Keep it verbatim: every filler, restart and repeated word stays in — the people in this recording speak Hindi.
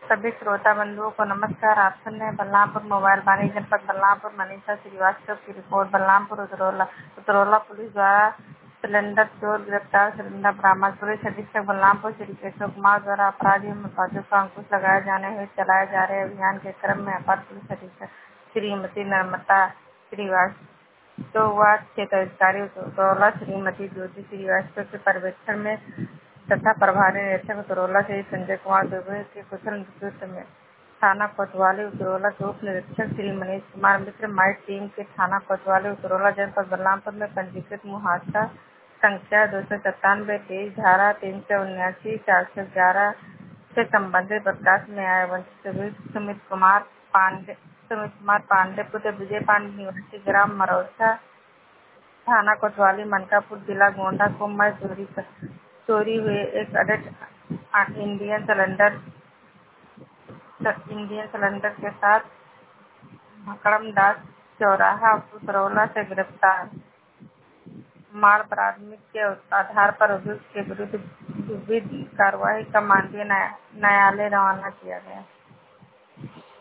सभी श्रोता बंधुओं को नमस्कार। आप सुन रहे हैं बलरामपुर मोबाइल वाणी जनपद बलरामपुर। मनीषा श्रीवास्तव की रिपोर्ट। बलरामपुर उतरौला उतरौला पुलिस द्वारा सिलेंडर चोर गिरफ्तार। सिलेंडर बरामद। पुलिस अधीक्षक बलरामपुर श्री केशव कुमार द्वारा अपराधियों में अपराधियों का अंकुश लगाए जाने हुए चलाए जा रहे अभियान के क्रम में अपर पुलिस अधीक्षक श्रीमती नम्रता श्रीवास्तव व क्षेत्र अधिकारी उतरौला श्रीमती ज्योति श्रीवास्तव के पर्यवेक्षण में तथा प्रभारी निरीक्षक उतरौला श्री संजय कुमार दुबे के कुशल नेतृत्व में थाना कोतवाली उतरौला के उप निरीक्षक श्री मनीष कुमार मिश्र माइट टीम के थाना कोतवाली उतरौला जनपद बलरामपुर में पंजीकृत मुहावजा संख्या दो सौ सत्तानवे तेईस धारा तीन सौ उन्यासी चार सौ ग्यारह से संबंधित प्रकाश में आए वंचित सुमित कुमार पांडे सुमित कुमार पांडे पुत्र विजय पांडे निवासी ग्राम मरौसा थाना कोतवाली मनकापुर जिला गोंडा को मैं चोरी चोरी हुए एक अडल्ट इंडियन सिलेंडर इंडियन सिलेंडर के साथ मकड़मदास चौराहा उतरौला से गिरफ्तार। माल प्राथमिक के आधार पर अभियुक्त के विरुद्ध विधिक कार्रवाई का मानवीय न्यायालय रवाना किया गया।